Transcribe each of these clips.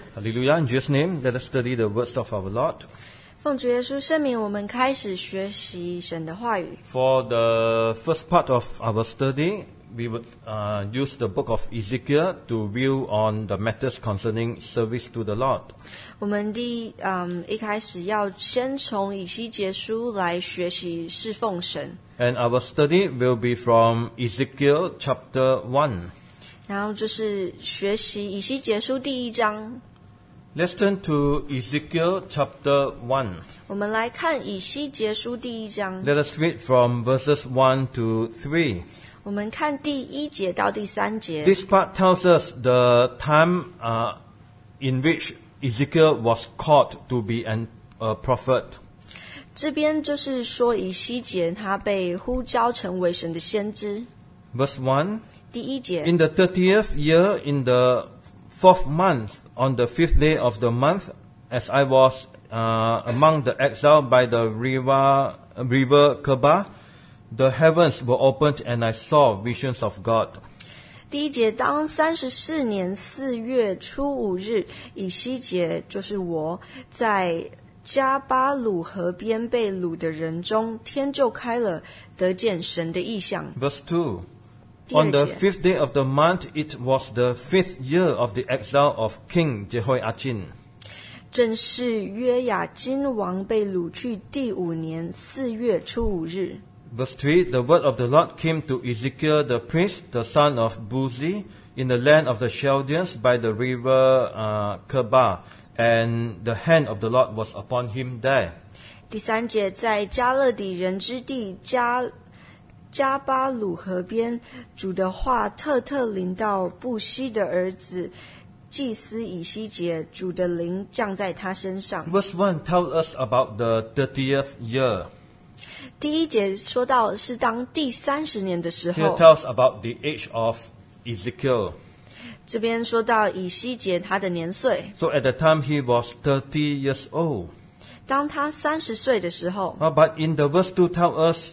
Hallelujah. In Jesus' name, let us study the words of our Lord. 奉主耶稣圣名，我们开始学习神的话语。 For the first part of our study, we would use the book of Ezekiel to view on the matters concerning service to the Lord. 我们一开始要先从以西结书来学习侍奉神， And our study will be from Ezekiel chapter 1. 然后就是学习以西结书第1章。 Let's turn to Ezekiel chapter 1. 我们来看以西结书第1章， Let us read from verses 1 to 3. 我们看第1节到第3节。 This part tells us the time in which Ezekiel was called to be a prophet. 这边就是说以西结他被呼召成为神的先知。 Verse 1. 第1节， In the 30th year, in the 4th month, on the 5th day of the month, as I was among the exiled by the river Keba, the heavens were opened and I saw visions of God. 第1节，当34年4月初5日，以西结就是我在加巴鲁河边被掳的人中，天就开了，得见神的异象。 Verse 2. 第2 On the 节， 5th day of the month, it was the 5th year of the exile of King Jehoiachin. 正是约雅斤王被掳去第5年4月初5日。 Verse 3, the word of the Lord came to Ezekiel the priest, the son of Buzi, in the land of the Chaldeans by the river Keba, and the hand of the Lord was upon him there. 第3节，在加勒底人之地加巴鲁河边，主的话特临到布西的儿子祭司以西结，主的灵降在他身上。 Verse 1 tells us about the 30th year. 第1节说到是当第30年的时 Here 候， tells about the age of Ezekiel. 这边说到以西结他的年岁， So at the time he was 30 years old. 当他30岁的时候， But in the verse 2 tells us,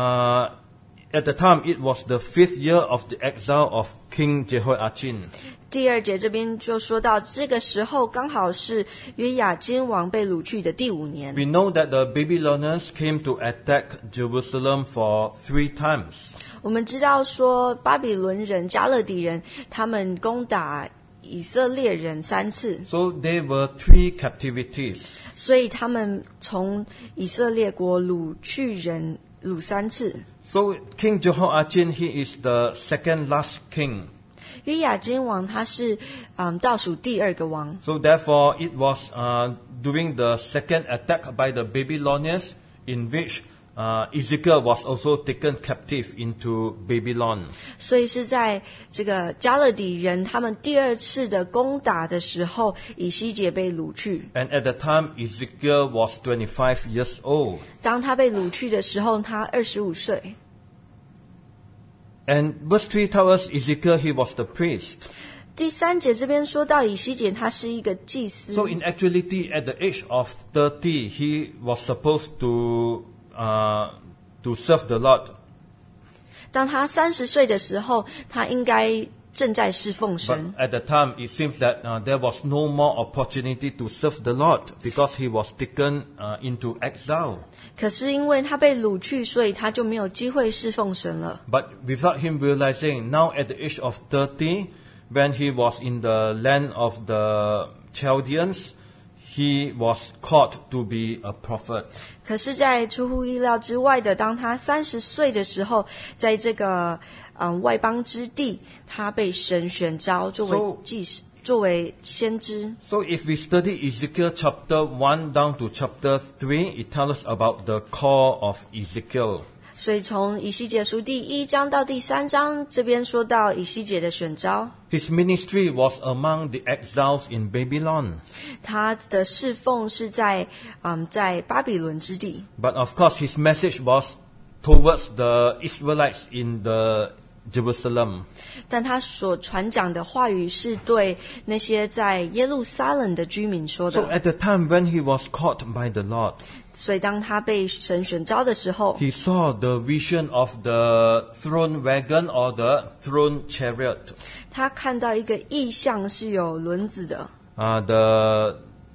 at the time it was the 5th year of the exile of King Jehoiachin. 第2节这边就说到这个时候刚好是约雅斤王被掳去的第5年。 We know that the Babylonians came to attack Jerusalem for 3 times. 我们知道说巴比伦人、加勒底人他们攻打以色列人3次， So there were 3 captivities. 所以他们从以色列国掳去人掳3次。 So King Jehoiachin, he is the second last king. 约雅斤王他是倒数第2个王， So therefore it was during the second attack by the Babylonians in which Ezekiel was also taken captive into Babylon. 所以是在这个加勒底人他们第2次的攻打的时候，以西结被掳去。 And at the time Ezekiel was 25 years old. 当他被掳去的时候，他25岁。 And verse 3 tells us Ezekiel, he was the priest. 第3节这边说到以西结他是一个祭司， So in actuality, at the age of 30, he was supposed to serve the Lord. 当他30岁的时候，他应该正在侍奉 But 神。 at the time, it seems that there was no more opportunity to serve the Lord because he was taken into exile. 可是因为他被掳去，所以他就没有机会侍奉神了。 But without him realizing, now at the age of 30, when he was in the land of the Chaldeans, he was called to be a prophet. 可是，在出乎意料之外的，当他30岁的时候，在这个外邦之地，他被神选召作为祭司，作为先知。 So if we study Ezekiel chapter 1 down to chapter 3, it tells us about the call of Ezekiel. 所以从以西结书第1章到第3章，这边说到以西结的选召， His ministry was among the exiles in Babylon. 他的侍奉是在巴比伦之地。 But of course, his message was towards the Israelites in the Jerusalem. 但他所传讲的话语是对那些在耶路撒冷的居民说 So 的。 at the time when he was called by the Lord, 所以当他被神选召的时候， he saw the vision of the throne wagon or the throne chariot. 他看到一个异象是有轮子的， the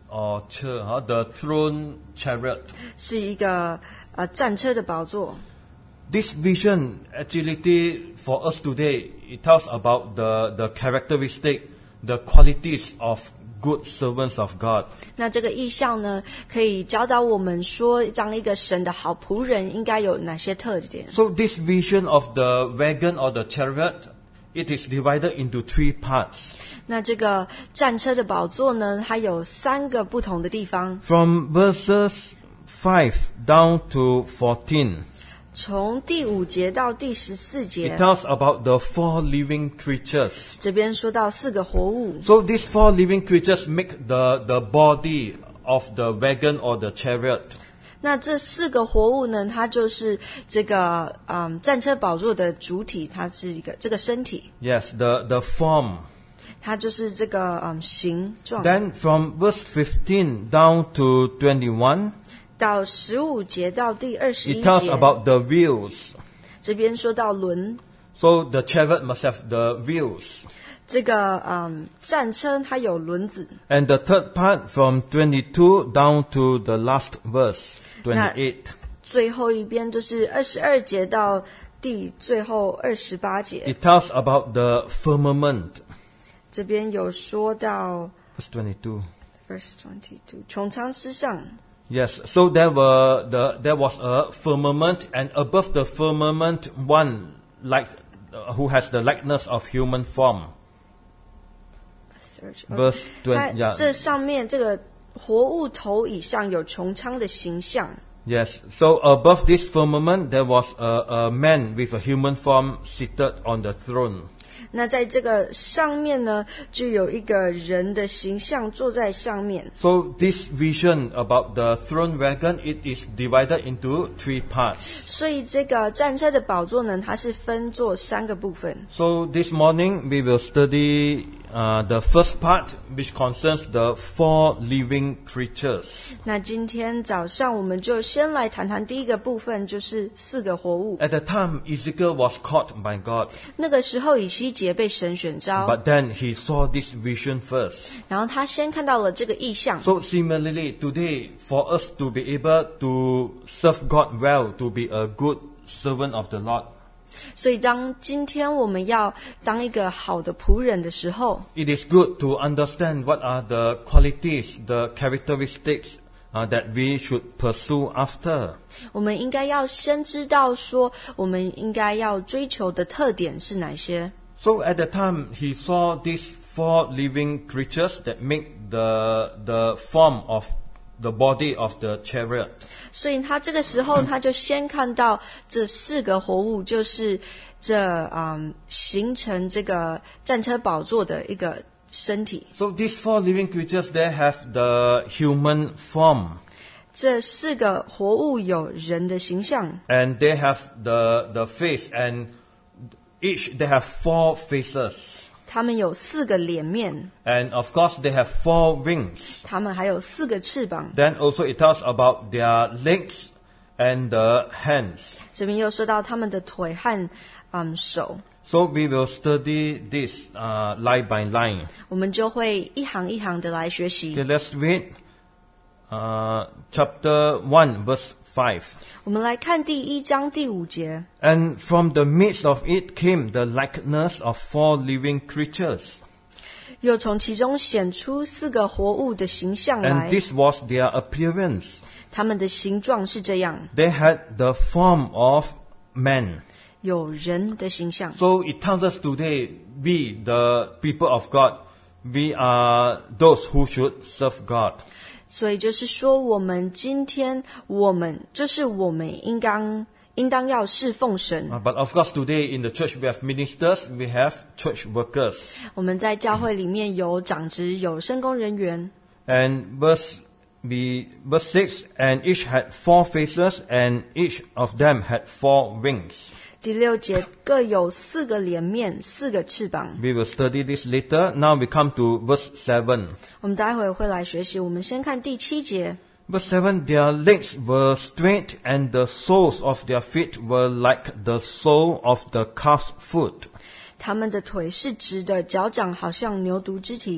throne chariot. 是一个战车的宝座。 This vision actually for us today, it tells about the characteristic, the qualities of good servants of God. 那这个意象呢，可以教导我们说，当一个神的好仆人应该有哪些特点。 So this vision of the wagon or the chariot, it is divided into 3 parts. 那这个战车的宝座呢，它有3个不同的地方。 From verses 5 down to 14. 从第5节到第14节 It tells about the 4 living creatures. 这边说到4个活物。 So these 4 living creatures make the body of the wagon or the chariot. 那这4个活物呢，它就是这个战车宝座的主体，它是一个这个身体。 Yes, the form. 它就是这个形状。 Then from verse 15 down to 21. 到15节到第21 It tells 节 about the wheels. 这边说到轮。 So the chariot must have the wheels. 这个战车它有轮子。 And the third part from 22 down to the last verse, 28. 最后一边就是22节到最后28节。 It tells about the firmament. 这边有说到 Verse 22. verse 22，穹苍之上。 Yes, so there was a firmament, and above the firmament one who has the likeness of human form. Verse 20. 它这上面这个活物头以上有穹苍的形象。 Yes, so above this firmament there was a man with a human form seated on the throne. 那在这个上面呢，就有一个人的形象坐在上面。 So this vision about the throne wagon, it is divided into 3 parts. 所以这个战车的宝座呢，它是分作3个部分。 So this morning we will study the first part, which concerns the 4 living creatures. 那今天早上我们就先来谈谈第一个部分，就是4个活物。 At the time, Ezekiel was called by God, 那个时候以西结被神选召， but then he saw this vision first. 然后他先看到了这个意象。 So similarly, today, for us to be able to serve God well, to be a good servant of the Lord, 所以当今天我们要当一个好的仆人的时候， it is good to understand what are the qualities, the characteristics that we should pursue after. 我们应该要先知道说，我们应该要追求的特点是哪些。 So at the time, he saw these 4 living creatures that make the form of the body of the chariot. 所以他这个时候他就先看到这4个活物，就是形成这个战车宝座的一个身体。 So these 4 living creatures, they have the human form. 这4个活物有人的形象， And they have the face, and each they have 4 faces. 他们有4个脸面， And of course, they have 4 wings. 他们还有4个翅膀。 Then also it tells about their legs and the hands. 这边又说到他们的腿和手， So we will study this line by line. 我们就会一行一行的来学习。 Okay, let's read chapter 1, verse 5. 我们来看第1章第5节。 And from the midst of it came the likeness of 4 living creatures. 又从其中显出4个活物的形象 And 来， this was their appearance. 他们的形状是这样， They had the form of man. 有人的形象。 So it tells us today, we, the people of God, we are those who should serve God. 所以就是说，我们今天我们应当要侍奉神。 But of course today in the church we have ministers, we have church workers. 我们在教会里面有长职，有事工人员。 And verse 6, and each had 4 faces, and each of them had 4 wings. 第6节各有4个脸面，4个翅膀。 We will study this later. Now we come to verse 7. 我们待会会来学习。我们先看第7节。 Verse 7, their legs were straight, and the soles of their feet were like the sole of the calf's foot. 他们的腿是直的，脚掌好像牛犊之蹄。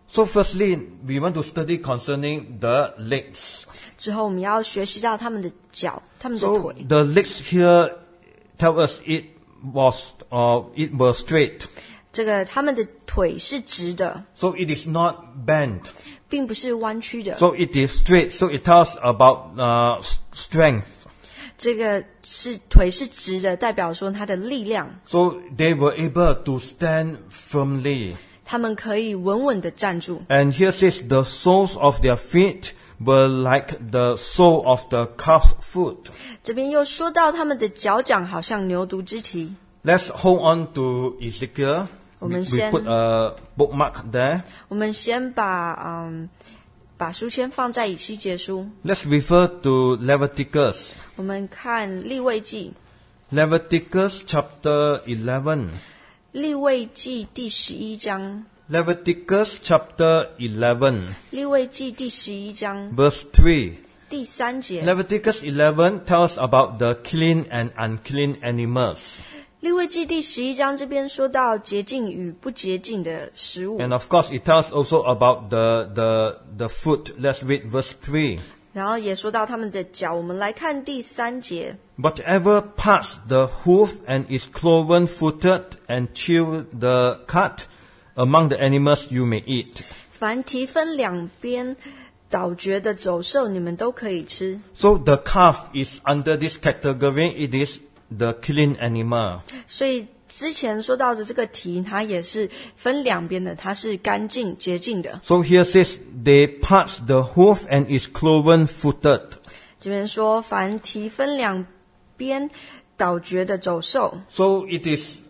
So firstly, we want to study concerning the legs. 之后我们要学习到他们的脚，他们的 So 腿。 the legs here tell us it was straight. 这个他们的腿是直的， So it is not bent. 并不是弯曲的。 So it is straight. So it tells about strength. 这个腿是直的，代表说它的力量。 So they were able to stand firmly. 他们可以稳稳的站住。 And here says the soles of their feet were like the sole of the calf's foot. 这边又说到他们的脚掌好像牛犊之蹄。 Let's hold on to Ezekiel. We put a bookmark there. 我们先把书签放在以西结书。 Let's refer to Leviticus. 我们看利未记， Leviticus chapter 11. 利未记第11章， Leviticus chapter 11, 利未记第11章 verse 3. 第3节。 Leviticus 11 tells about the clean and unclean animals. 利未记第11章这边说到洁净与不洁净的食物， And of course, it tells also about the foot. Let's read verse 3. 然后也说到他们的脚。我们来看第3节。 Whatever parts the hoof and is cloven-footed and chew the cud, among the animals you may eat. 凡蹄分两边倒嚼的走兽，你们都可以吃。 So the calf is under this category. It is the clean animal. 所以之前说到的这个蹄，它也是分两边的，它是干净洁净的。 So here says they parts the hoof and is cloven-footed. 这边说凡蹄分两边倒嚼的走兽， So it is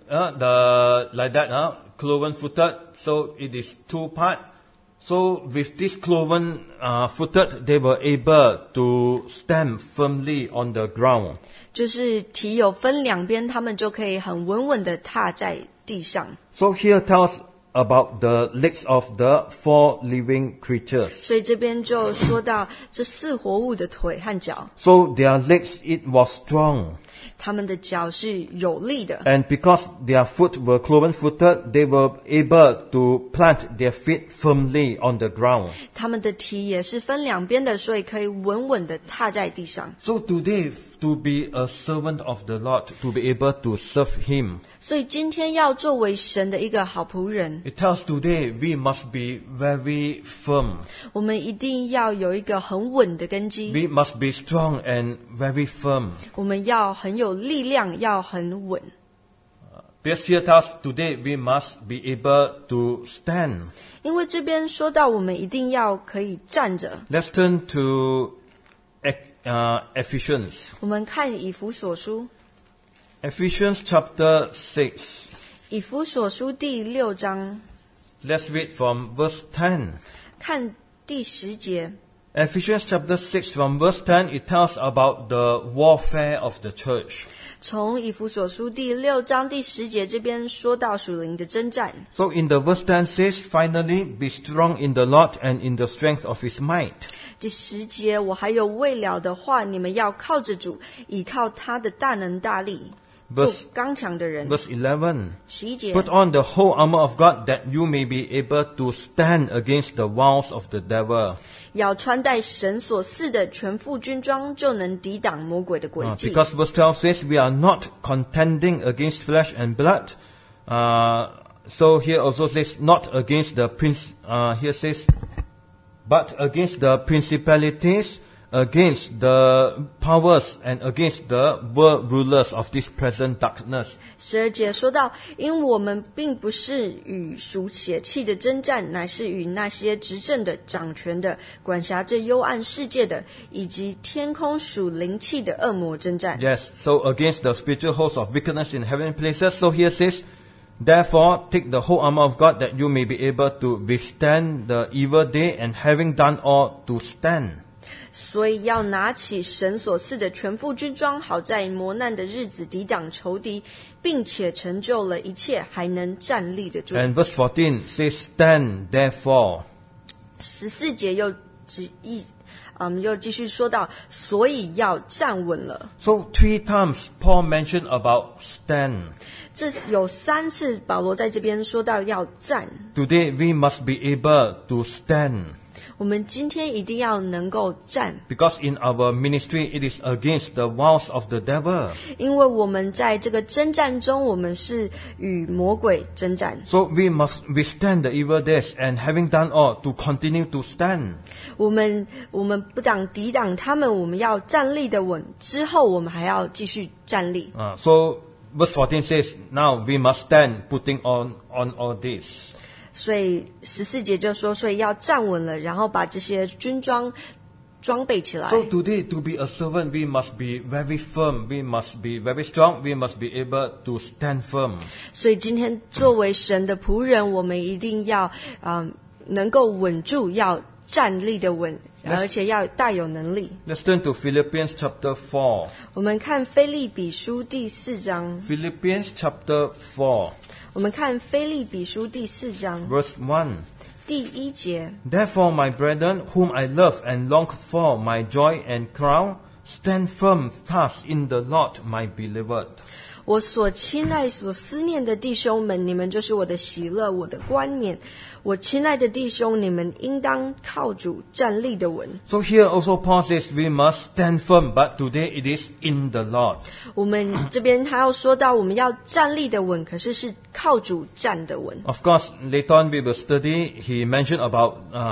like that, cloven-footed. So it is two part. So with this cloven-footed, they were able to stand firmly on the ground. 就是蹄有分两边，他们就可以很稳稳的踏在地上。 So here tells about the legs of the four living creatures. 所以这边就说到这4活物的腿和脚， So their legs, it was strong. 他们的脚是有力的， And because their foot were cloven-footed, they were able to plant their feet firmly on the ground. 他们的蹄也是分两边的，所以可以稳稳的踏在地上。 So today, to be a servant of the Lord, to be able to serve Him, 所以今天要作为神的一个好仆人， it tells today we must be very firm. 我们一定要有一个很稳的根基， We must be strong and very firm. 我们要很有力量，要很稳。 Because here tells today we must be able to stand. 因为这边说到我们一定要可以站着。 Let's turn to Ephesians. 我们看以弗所书， Ephesians chapter 6. 以弗所书第6章， Let's read from verse 10. 看第10节。 Ephesians chapter 6 from verse 10, it tells about the warfare of the church. 从以弗所书第6章第10节这边说到属灵的征战。 So in the verse 10 says, finally, be strong in the Lord and in the strength of His might. 第10节，我还有未了的话，你们要靠着主，倚靠他的大能大力，做 Verse 刚强的人。 Verse 11, 11节， put on the whole armor of God that you may be able to stand against the wiles of the devil. 要穿戴神所赐的全副军装，就能抵挡魔鬼的诡计。 Because verse 12 says, we are not contending against flesh and blood. So here also says, not against the here says, but against the principalities, against the powers, and against the world rulers of this present darkness. 12节说到，因我们并不是与属血气的征战，乃是与那些执政的、掌权的、管辖这幽暗世界的，以及天空属灵气的恶魔征战。 Yes, so against the spiritual hosts of wickedness in heavenly places. So here says, therefore take the whole armor of God that you may be able to withstand the evil day, and having done all, to stand. 所以要拿起神所赐的全副军装，好在磨难的日子抵挡仇敌，并且成就了一切，还能站立得住。 And verse 14 says, stand therefore. 14节又又继续说到，所以要站稳了。 So 3 times Paul mentioned about stand. 这有3次保罗在这边说到要站。 Today we must be able to stand. 我们今天一定要能够站， Because in our ministry it is against the wiles of the devil. 因为我们在这个征战中，我们是与魔鬼征战。 So we must withstand the evil days, and having done all, to continue to stand. 我们不抵挡他们，我们要站立的稳。之后我们还要继续站立。 So verse 14 says, now we must stand, putting on all this. 所以14节就说，所以要站稳了，然后把这些军装装备起来。 So today, to be a servant, we must be very firm, we must be very strong, we must be able to stand firm. 所以今天作为神的仆人，我们一定要能够稳住，要站立的稳，而且要大有能力。 Let's turn to Philippians chapter 4. 我们看腓立比书第4章。 Philippians chapter 4, 我们看腓立比书第4章 verse 1. 第1节。 Therefore, my brethren, whom I love and long for, my joy and crown, stand firm thus in the Lord, my beloved. 我所亲爱所思念的弟兄们，你们就是我的喜乐，我的冠冕。我亲爱的弟兄，你们应当靠主站立的稳。 So here also Paul says we must stand firm, but today it is in the Lord. 我们这边还要说到，我们要站立的稳，可是靠主站的稳。 Of course, later on we will study, he mentioned about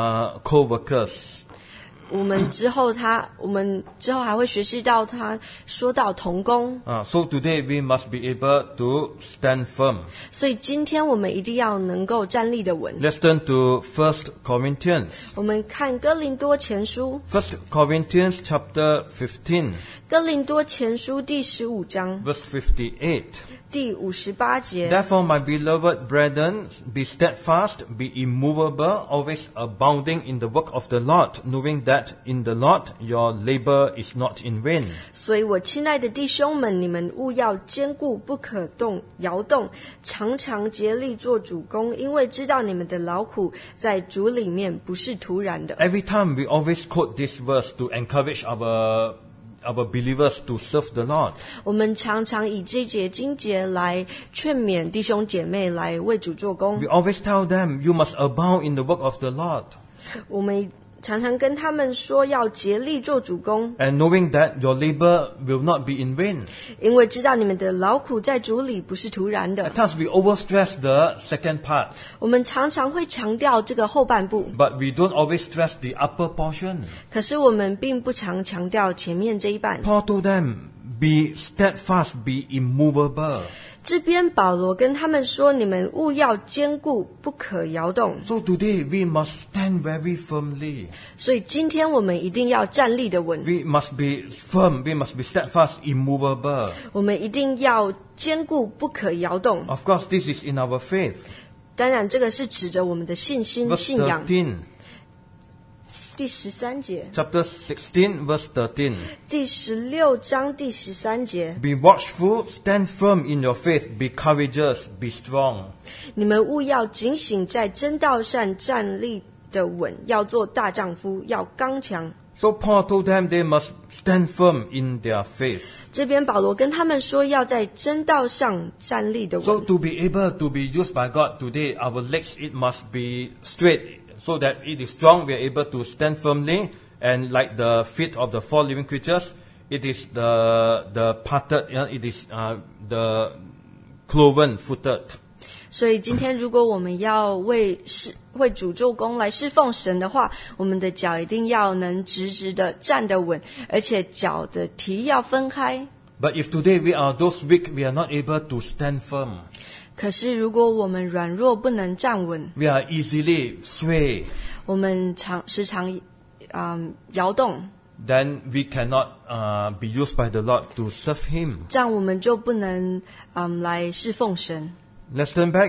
co-workers. 我们之后还会学习到他说到同工。 So today we must be able to stand firm. 所以今天我们一定要能够站立的稳。 Let's turn to 1 Corinthians. 我们看哥林多前书， 1 Corinthians chapter 15, 哥林多前书第15章 verse 58. 第58节。 Therefore, my beloved brethren, be steadfast, be immovable, always abounding in the work of the Lord, knowing that in the Lord your labor is not in vain. 所以我亲爱的弟兄们，你们务要坚固，不可摇动，常常竭力做主工，因为知道你们的劳苦在主里面不是突然的。 Every time we always quote this verse to encourage our believers to serve the Lord. 我们常常以这节经节来劝勉弟兄姐妹来为主做工。 We always tell them, you must abound in the work of the Lord. 我们常常跟他们说要竭力做主工， And knowing that your labor will not be in vain. 因为知道你们的劳苦在主里不是突然的。 At times we overstress the second part, 我们常常会强调这个后半部， but we don't always stress the upper portion. 可是我们并不常强调前面这一半。 Paul told them, be steadfast, be immovable. 这边保罗跟他们说，你们务要坚固，不可摇动。 So today we must stand very firmly. 所以今天我们一定要站立的稳， We must be firm, we must be steadfast, immovable. 我们一定要坚固，不可摇动。 Of course, this is in our faith. 当然，这个是指着我们的信心、 Verse 信仰。 13, 第13节， chapter 16, verse 13. 第16章第13节， Be watchful, stand firm in your faith, be courageous, be strong. 你们务要警醒，在真道上站立的稳，要做大丈夫，要刚强。 So Paul told them they must stand firm in their faith. 这边保罗跟他们说，要在真道上站立的 So 稳。 to be able to be used by God today, our legs, it must be straight so that it is strong. We are able to stand firmly, and like the feet of the 4 living creatures, it is the parted, it is the cloven-footed. 所以今天如果我们要为主做工来侍奉神的话，我们的脚一定要能直直的站得稳，而且脚的蹄要分开。 But if today we are those weak, we are not able to stand firm. 可是如果我们软弱不能站稳， We are easily sway. 我们时常摇动， Then we cannot be used by the Lord to serve Him. 这样我们就不能来侍奉神。 Let's turn back.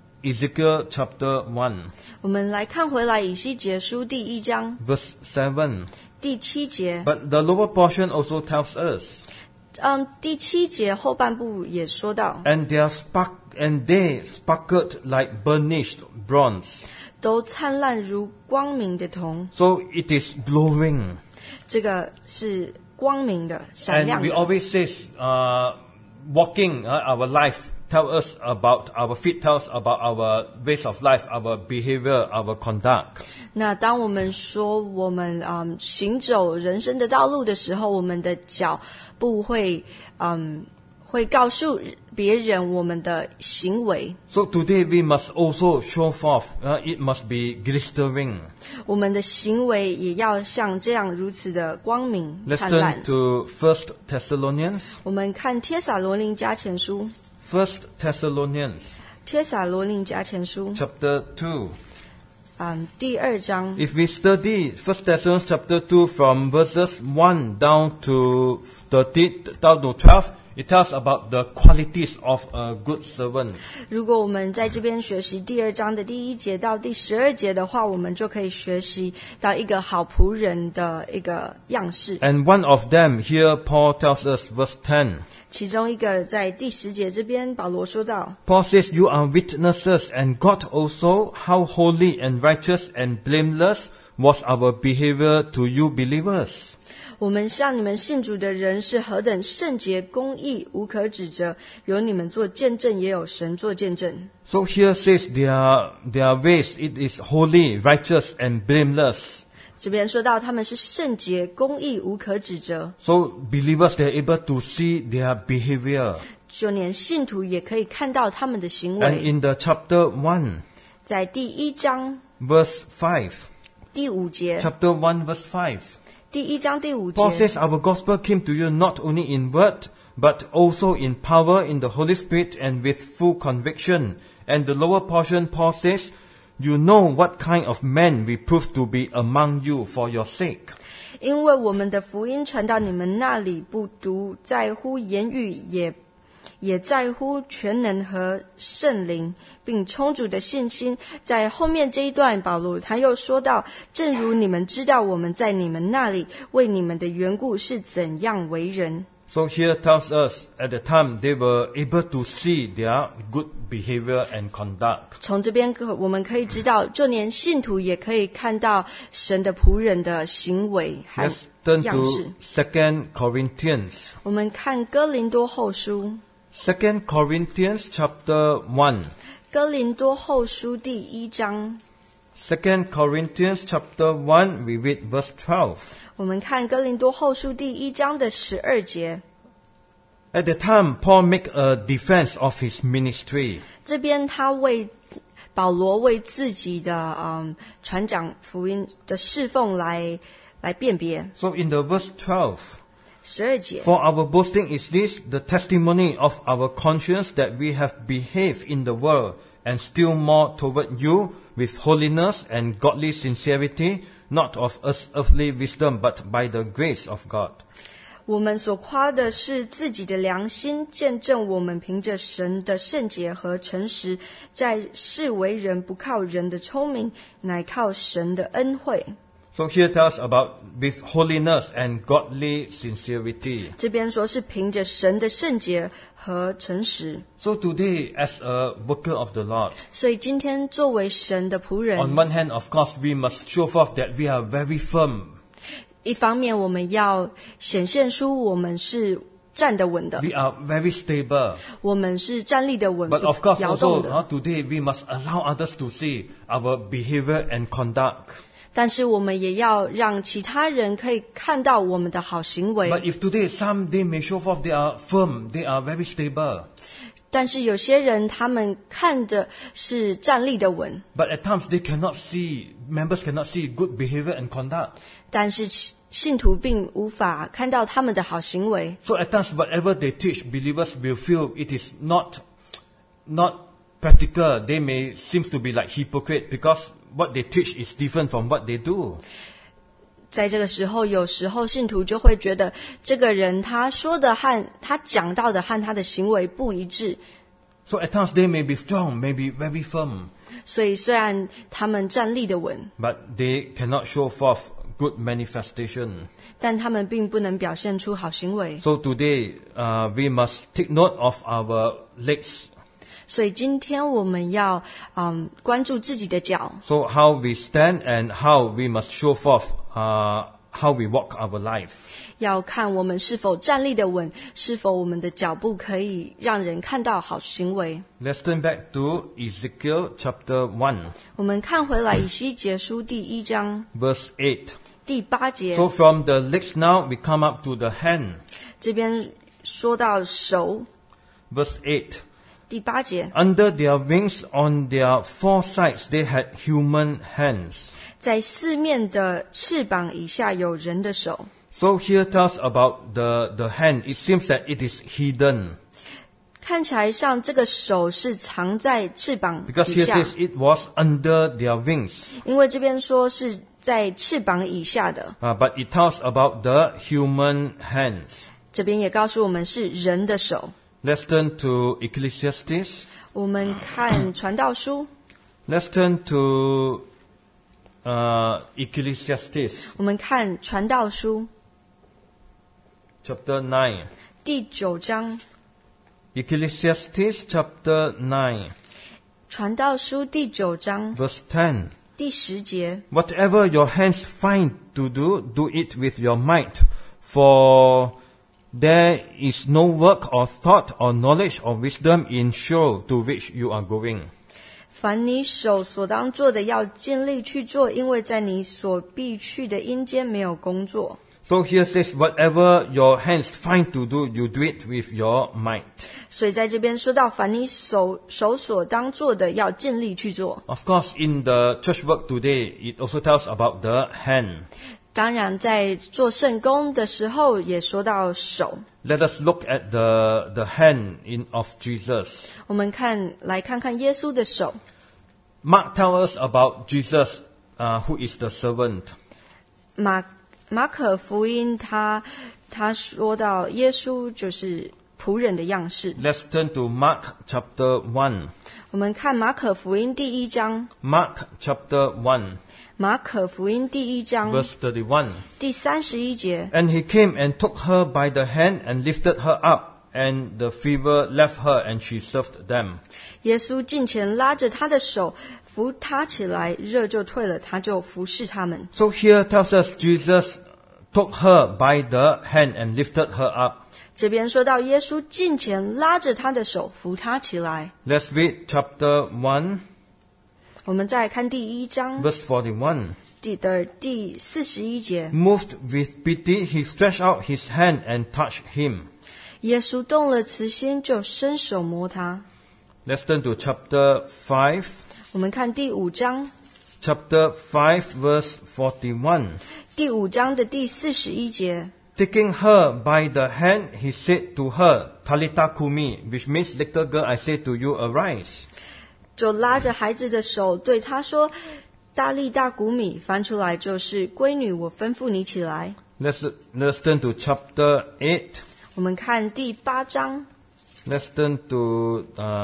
Ezekiel chapter 1, 我们来看回来以西结书第1章 verse 7. 第7节。 But the lower portion also tells us, 第7节后半部也说到， and there and they sparkled like burnished bronze. 都灿烂如光明的铜。 So it is glowing. 这个是光明的、闪 And 亮 we 的。 always say, walking our life tell us about our feet, tells about our ways of life, our behavior, our conduct. 那当我们说我们行走人生的道路的时候，我们的脚步会告诉别人我们的行为。 So today we must also show forth. It must be glistering. 我们的行为也要像这样如此的光明 Let's 灿烂 turn。to 1 Thessalonians. 我们看帖撒罗尼迦前书， 1 Thessalonians 帖撒罗尼迦前书 chapter 2. 第2章。 If we study 1 Thessalonians chapter 2 from verses 1 down to 12, it tells about the qualities of a good servant. 如果我们在这边学习第2章的第1节到第12节的话，我们就可以学习到一个好仆人的一个样式。 And one of them, here Paul tells us, verse 10. 其中一个在第10节这边，保罗说到， Paul says, You are witnesses, and God also, how holy and righteous and blameless was our behavior to you believers. 我们向你们信主的人是何等圣洁、公义、无可指责，有你们做见证，也有神做见证。 So here says their ways, it is holy, righteous, and blameless. 这边说到他们是圣洁、公义、无可指责， So believers, they are able to see their behavior. 就连信徒也可以看到他们的行 And 为。 in the chapter 1, 在第1章 verse 5, 第5节， chapter 1, verse 5, 第1章第5 Paul 节， says, Our gospel came to you not only in word, but also in power, in the Holy Spirit, and with full conviction. And the lower portion, Paul says, You know what kind of men we proved to be among you for your sake. 因为我们的福音传到你们那里，不独在乎言语，也在乎全能和圣灵，并充足的信心。在后面这一段，保罗他又说到，正如你们知道我们在你们那里为你们的缘故是怎样为人。 So here tells us, at the time, they were able to see their good behavior and conduct. 从这边我们可以知道，就连信徒也可以看到神的仆人的行为和 Let's turn 样式。 to 2 Corinthians. 我们看哥林多后书， 2 Corinthians chapter 1. 哥林多后书第1章。 2 Corinthians chapter 1, we read verse 12. 我们看哥林多后书第1章的12节， At the time, Paul made a defense of his ministry. 这边他保罗为自己的传讲福音的侍奉来辨别。 So in the verse 12, 12节， For our boasting is this, the testimony of our conscience that we have behaved in the world, and still more toward you, with holiness and godly sincerity, not of earthly wisdom, but by the grace of God. 我们所夸的是自己的良心，见证我们凭着神的圣洁和诚实，在世为人，不靠人的聪明，乃靠神的恩惠。 So here tells about with holiness and godly sincerity. 这边说是凭着神的圣洁和诚实。 So today, as a worker of the Lord, 所以今天作为神的仆人， on one hand, of course, we must show forth that we are very firm. 一方面我们要显现出我们是站得稳的， We are very stable. 我们是站立的稳， But of course, 不摇动 also 的。 today we must allow others to see our behavior and conduct. 但是我们也要让其他人可以看到我们的好行为。 But if today some they may show forth they are firm, they are very stable. 但是有些人他们看着是站立的稳， But at times they cannot see, members cannot see good behavior and conduct. 但是信徒并无法看到他们的好行为。 So at times whatever they teach, believers will feel it is not practical. They may seems to be like hypocrite because what they teach is different from what they do. 在这个时候，有时候信徒就会觉得这个人他说的和他讲到的和他的行为不一致， So at times they may be strong, may be very firm, 所以虽然他们站立的稳， but they cannot show forth good manifestation. 但他们并不能表现出好行为。 So today we must take note of our legs. 所以今天我们要关注自己的脚， So how we stand and how we must show forth how we walk our life. 要看我们是否站立的稳，是否我们的脚步可以让人看到好行为。 Let's turn back to Ezekiel chapter 1, 我们看回来以西结书第1章 verse 8. 第8节， So from the legs now we come up to the hand. 这边说到手， Verse 8. 第8节， Under their wings on their four sides they had human hands. 在四面的翅膀以下有人的手。 So here tells about the hand. It seems that it is hidden. 看起来像这个手是藏在翅膀 Because 底 here 下， says it was under their wings. 因为这边说是在翅膀以下的， But it tells about the human hands. 这边也告诉我们是人的手。 Let's turn to Ecclesiastes. 我们看传道书， Let's turn to Ecclesiastes 我们看传道书 chapter 9. 第9章， Ecclesiastes chapter 9, 传道书第9章 verse 10. 第10节， Whatever your hands find to do, do it with your might. For there is no work or thought or knowledge or wisdom in shore to which you are going. 凡你手所当做的，要尽力去做，因为在你所必去的阴间没有工作。 So here says, whatever your hands find to do, you do it with your might. 所以在这边说到，凡你手所当做的，要尽力去做。 Of course, in the church work today, it also tells about the hand. 当然，在做圣工的时候，也说到手。 Let us look at the hand of Jesus. 我们来看看耶稣的手。 Mark tells us about Jesus, who is the servant. 马可福音他说到耶稣就是仆人的样式。 Let's turn to Mark chapter 1. 我们看马可福音第1章， Mark chapter 1, 马可福音第1章 verse 31. 第31节。 And he came and took her by the hand and lifted her up, and the fever left her, and she served them. 耶稣近前拉着他的手，扶他起来，热就退了，他就服侍他们。 So here tells us Jesus took her by the hand and lifted her up. 这边说到耶稣近前拉着他的手，扶他起来。 Let's read chapter 1, 我们再看第1章 verse 41. 第41节。 Moved with pity, he stretched out his hand and touched him. 耶稣动了慈心，就伸手摸他。 Let's turn to chapter 5. 我们看第5章， Chapter 5, verse 41. 第5章的第41节。 Taking her by the hand, he said to her, Talitha kumi, which means, little girl, I say to you, arise. 就拉着孩子的手对他说：“大利大古米。”翻出来就是“闺女，我吩咐你起来。” Let's turn to chapter 8. 我们看第8章， Let's turn to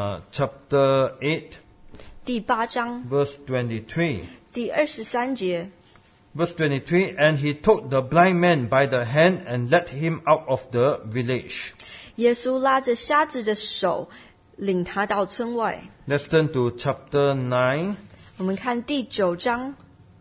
chapter 8, 第8章 verse 23. 第23节。 Verse 23, and he took the blind man by the hand and led him out of the village. 耶稣拉着瞎子的手，领他到村外。 Let's turn to chapter 9, 我们看第9章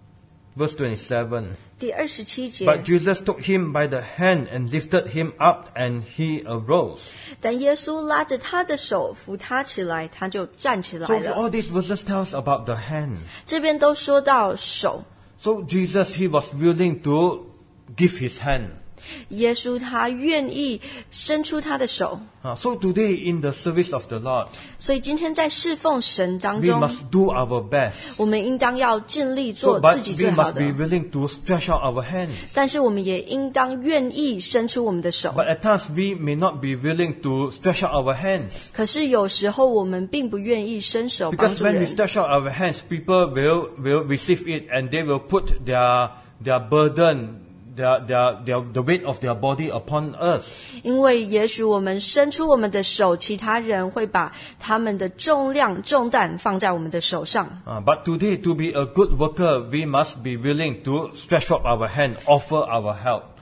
verse 27. 第27节。 But Jesus took him by the hand and lifted him up, and he arose. 但耶稣拉着他的手，扶他起来，他就站起来 So 了。 all these verses tells about the hand. 这边都说到手， So Jesus, he was willing to give his hand. 耶稣他愿意伸出他的手。 So today in the service of the Lord, 所以今天在侍奉神当 we 中， must do our best. 我们应当要尽力 So, 做 but 自己 we 最好 must 的 be，willing to stretch out our hands. 但是我们也应当愿意伸出我们的手。 But at times we may not be willing to stretch out our hands. 可是有时候我们并不愿意伸手帮 Because 助 when we 人， stretch out our hands, people will receive it, and they will put their burden, the weight of their body upon us. 因为也许我们伸出我们的手，其他人会把他们的重担放在我们的手上。 But today, to be a good worker, we must be willing to stretch out our hand, offer our help.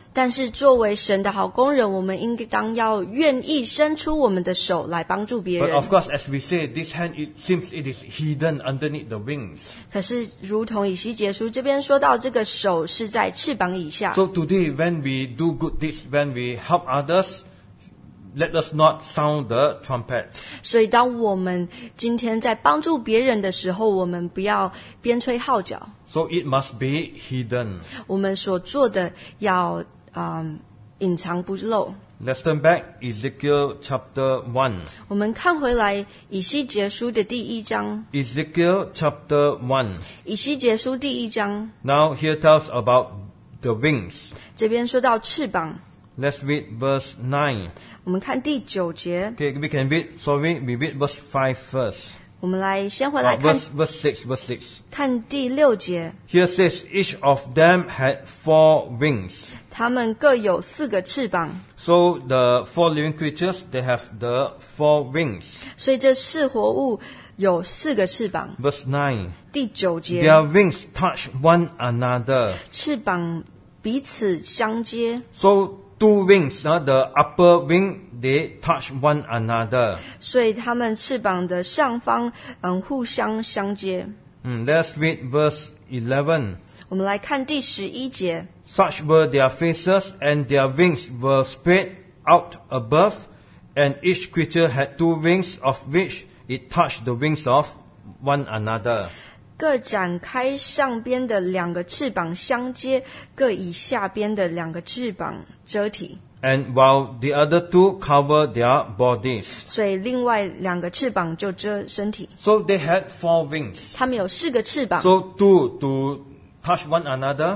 但是作为神的好工人，我们应当要愿意伸出我们的手来帮助别 But 人。 of course, as we say, this hand, it seems it is hidden underneath the wings. 可是如同以西结书这边说到，这个手是在翅膀以下。 So today, when we do good deeds, when we help others, let us not sound the trumpet. 所以当我们今天在帮助别人的时候，我们不要边吹号角， So it must be hidden. 我们所做的要隐藏不露。 Let's turn back Ezekiel chapter 1. 我们看回来以西结书的第1章， Ezekiel chapter 1. 以西结书第1章 Now here tells about the wings. 这边说到翅膀， Let's read verse 9. 我们看第9节， Okay, we read verse 5 first. 我们来先回来看 verse 6. 看第6节， Here says, each of them had 4 wings. 他们各有4个翅膀， So the 4 living creatures, they have the 4 wings. 所以这4活物有4个翅膀。 Verse 9. 第9节， Their wings touch one another. 翅膀彼此相接， So 2 wings, the upper wing, they touch one another. 所以它们翅膀的上方互相相接。 Let's read verse 11. 我们来看第11节， Such were their faces, and their wings were spread out above, and each creature had 2 wings, of which it touched the wings of one another. 各展开上边的2个翅膀相接，各以下边的2个翅膀遮体。 And while the other 2 cover their bodies. 所以另外2个翅膀就遮身体。 So they had 4 wings. 它们有4个翅膀， So 2 to touch one another,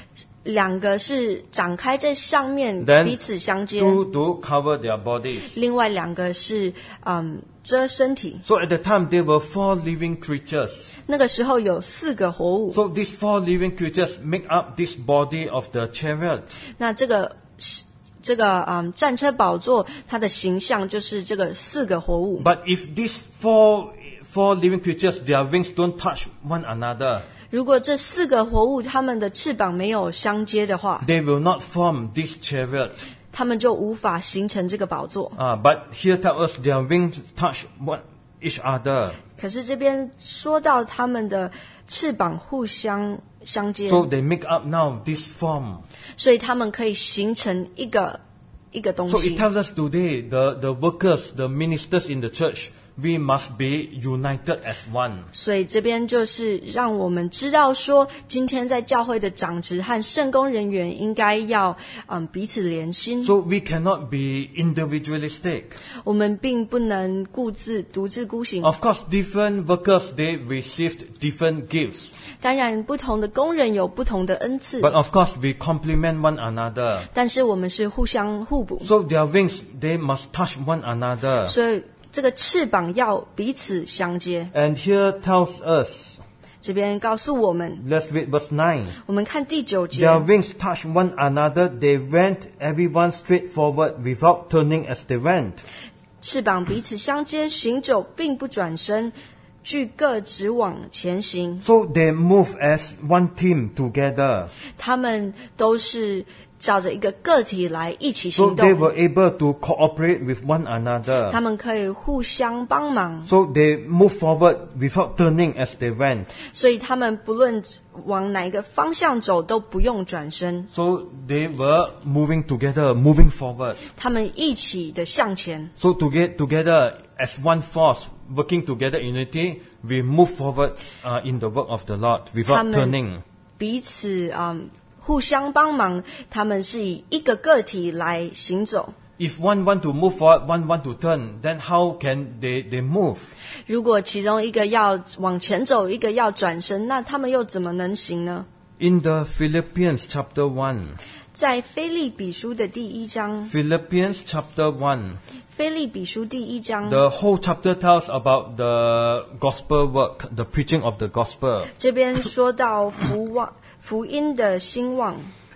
2个是展开在上面 Then 彼此相接， 2 to cover their bodies. 另外2个是遮身体。 So at the time there were 4 living creatures. 那个时候有4个活物， So these 4 living creatures make up this body of the chariot. 那这个战车宝座，它的形象就是这个4个活物。 But if these 4 living creatures, their wings don't touch one another, 如果这4个活物它们的翅膀没有相接的话， they will not form this chariot. 它们就无法形成这个宝座。 But here tell us their wings touch each other. 可是这边说到它们的翅膀互相相接， So they make up now this form. 所以它们可以形成一个东 So 西 it。tells us today, the workers, the ministers in the church, we must be united as one. 所以这边就是让我们知道说，今天在教会的长职和圣工人员应该要彼此连心。 So we cannot be individualistic. 我们并不能独自孤行。 Of course, different workers, they received different gifts. 当然，不同的工人有不同的恩赐， But of course, we complement one another. 但是我们是互相互补。 So their wings, they must touch one another. 所以这个翅膀要彼此相接。 And here tells us, 这边告诉我们， let's read verse 9. 我们看第9节， Their wings touched one another. They went everyone straight forward without turning as they went. 翅膀彼此相接，行走并不转身，俱各直往前行。 So they move as one team together. 他们都是照着一个个体来一起 So 行 they 动， were able to cooperate with one 他 another. 们可以互相帮忙， So they move forward without turning as they went. 所以他们不论往哪一个方向走都不用转身， So they were moving together, moving forward. 他们一起的向前。 So to get together as one force, working together in unity, we move forward in the work of the Lord without 他们 turning. 彼此互相帮忙，他们是以一个个体来行走。 If one want to move forward, one want to turn, then how can they move? 如果其中一个要往前走，一个要转身，那他们又怎么能行呢？ In the Philippians chapter 1, 在腓立比书的第1章， Philippians chapter 1, 腓立比书第1章， the whole chapter tells about the gospel work, the preaching of the gospel. 这边说到福音的兴旺。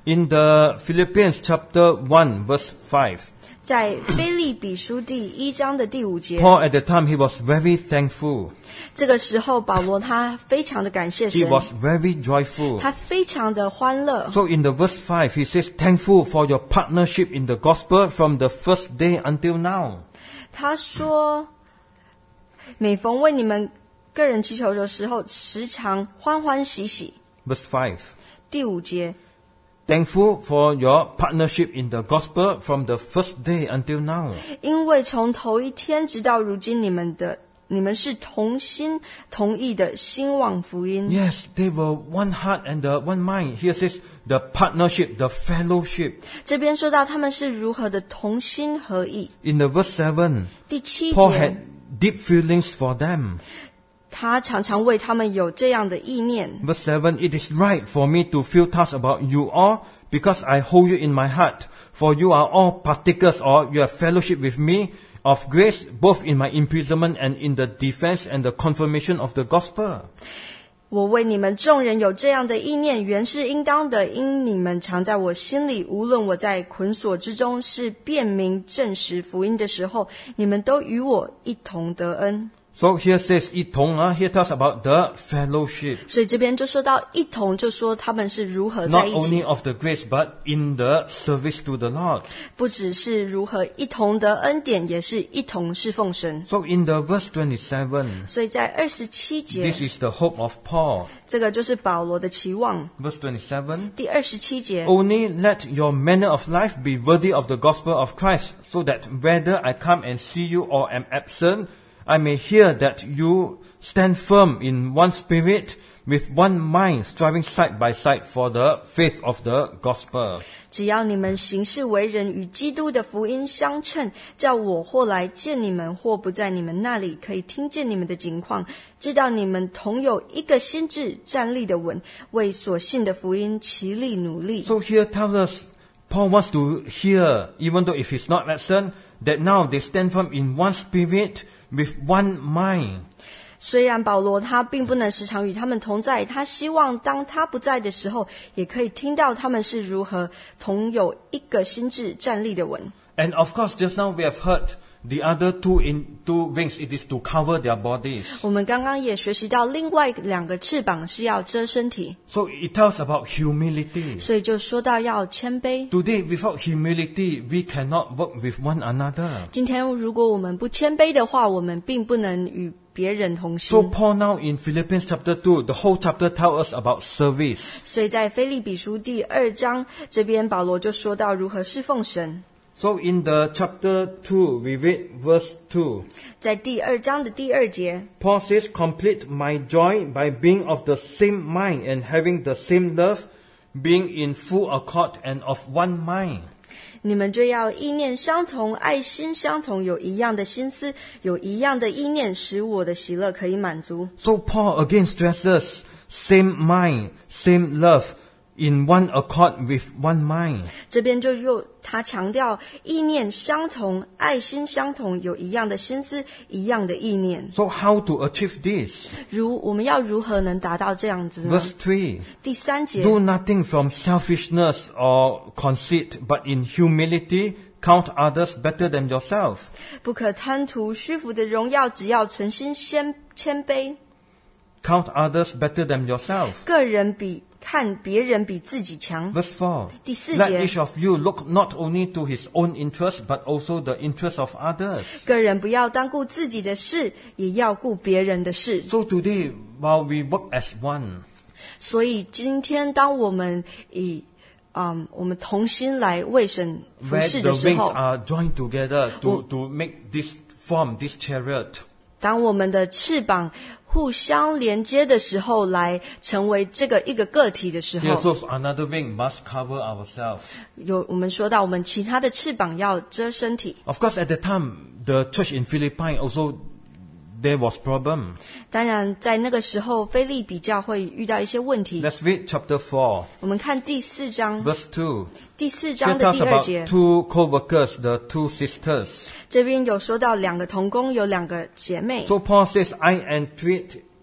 In the Philippians chapter 1 verse 5, 在腓立比书第1章的第5节， Paul at the time he was very thankful. 这个时候保罗他非常的感谢 He 神， was very joyful. 他非常的欢乐。 So in the verse 5 he says, thankful for your partnership in the gospel from the first day until now. 他说，每逢为你们个人祈求的时候，时常欢欢喜喜。 Verse 5. 第5节， Thankful for your partnership in the gospel from the first day until now. 因为从头一天直到如今，你们是同心同意的兴旺福音。 Yes, they were one heart and one mind. Here says the partnership, the fellowship. 这边说到他们是如何的同心合意。 In the verse 7, 第7 Paul 节 had，deep feelings for them. 他常常为他们有这样的意念。 Verse 7, it is right for me to feel touched about you all because I hold you in my heart. For you are all partakers or you have fellowship with me of grace, both in my imprisonment and in the defense and the confirmation of the gospel. 我为你们众人有这样的意念，原是应当的，因你们常在我心里，无论我在捆锁之中，是辨明证实福音的时候，你们都与我一同得恩。 So here says 一同, here talks about the fellowship. 所以这边就说到一同，就说他们是如何 Not 在一 only 起， of the grace, but in the service to the Lord. 不只是如何一同得恩典，也是一同侍奉神。 So in the verse 27, 所以在27节 this，is the hope of Paul. 这个就是保罗的期望。 Verse 27, 第27节， only let your manner of life be worthy of the gospel of Christ, so that whether I come and see you or am absent, I may hear that you stand firm in one spirit, with one mind, striving side by side for the faith of the gospel. 只要你们行事为人与基督的福音相称，叫我或来见你们，或不在你们那里，可以听见你们的景况，知道你们同有一个心志，站立的稳，为所信的福音齐力努力。 So here tells us, Paul wants to hear, even though if he's not absent, that now they stand firm in one spirit, with one mind. 虽然保罗他并不能时常与他们同在，他希望当他不在的时候，也可以听到他们是如何同有一个心志，站立的稳。 And of course, just now we have heard the other two wings, it is to cover their bodies. 我们刚刚也学习到另外2个翅膀是要遮身体， So it tells about humility. 所以就说到要谦卑。 Today, without humility, we cannot work with one another. 今天如果我们不谦卑的话，我们并不能与别人同 So 心。 Paul now in Philippians chapter 2, the whole chapter tells us about service. 所以在腓立比书第2章这边，保罗就说到如何侍奉神。 So in the chapter 2, we read verse 2. 在第2章的第2节， Paul says, complete my joy by being of the same mind and having the same love, being in full accord and of one mind. 你们就要意念相同，爱心相同，有一样的心思，有一样的意念，使我的喜乐可以满足。 So Paul again stresses same mind, same love, in one accord with one mind. 这边就又他强调意念相同，爱心相同，有一样的心思，一样的意念。 So how to achieve this? 我们要如何能达到这样子呢？ Verse 3. 第3节， Do nothing from selfishness or conceit, but in humility count others better than yourself. 不可贪图虚浮的荣耀，只要存心谦卑。 Count others better than yourself. 看别人比自己强。 Verse 4. 第4 Let 节， each of you look not only to his own interest, but also the interest of others. 个人不要单顾自己的事，也要顾别人的事。 So today, while we work as one, 所以今天当我们我们同心来为神服 where 侍 the 的时 wings 候， are joined together to make this form, this chariot. 当我们的翅膀互相连接的时候，来成为一个个体的时 Here 候， also another wing must cover ourselves. 我们说到我们其他的翅膀要遮身体。 Of course, at the time, the church in Philippi also, there was problem. 当然，在那个时候，腓立比教会遇到一些问题。 Let's read chapter 4, 我们看第4章， verse 2. 第4 Here 章的 talks 第2 about 节， two co-workers, the two sisters. 这边有说到2个同工，有2个姐妹。 So Paul says, I entreat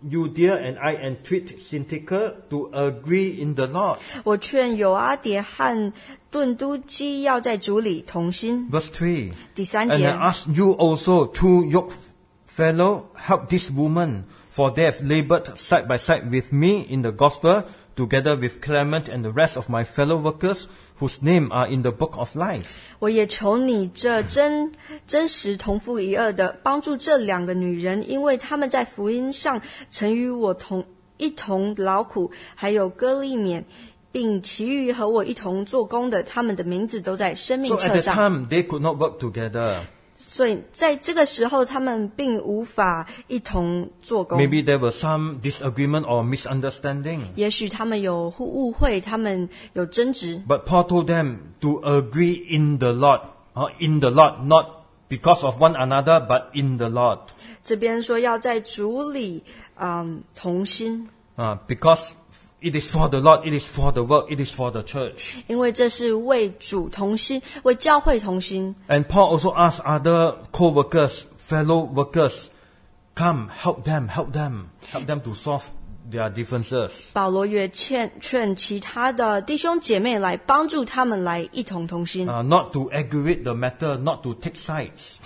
Euodia and I entreat Syntyche to agree in the Lord. 我劝友阿迭和顿都基要在主里同心。 Verse 3. 第三 And I 节， ask you also, true yoke fellow, help this woman, for they have labored side by side with me in the gospel, together with Clement and the rest of my fellow workers, whose name are in the book of life. 我也求你这真实同父一轭的帮助这两个女人，因为她们在福音上曾与我一同劳苦，还有哥利勉，并其余和我一同做工的，他们的名字都在生命 So at 册 the 上。 time, they could not work together. 所以在这个时候，他们并无法一同做工。 Maybe there was some disagreement or misunderstanding. 也许他们有误会，他们有争执。 But Paul told them to agree in the Lord, not because of one another, but in the Lord. 这边说要在主里，同心， Because it is for the Lord, it is for the work, it is for the church. 因为这是为主同心，为教会同心。 And Paul also asked other co-workers, fellow workers, come, help them to solve their differences. 保罗也劝其他的弟兄姐妹来帮助他们来一同同心， Not to aggravate the matter, not to take sides.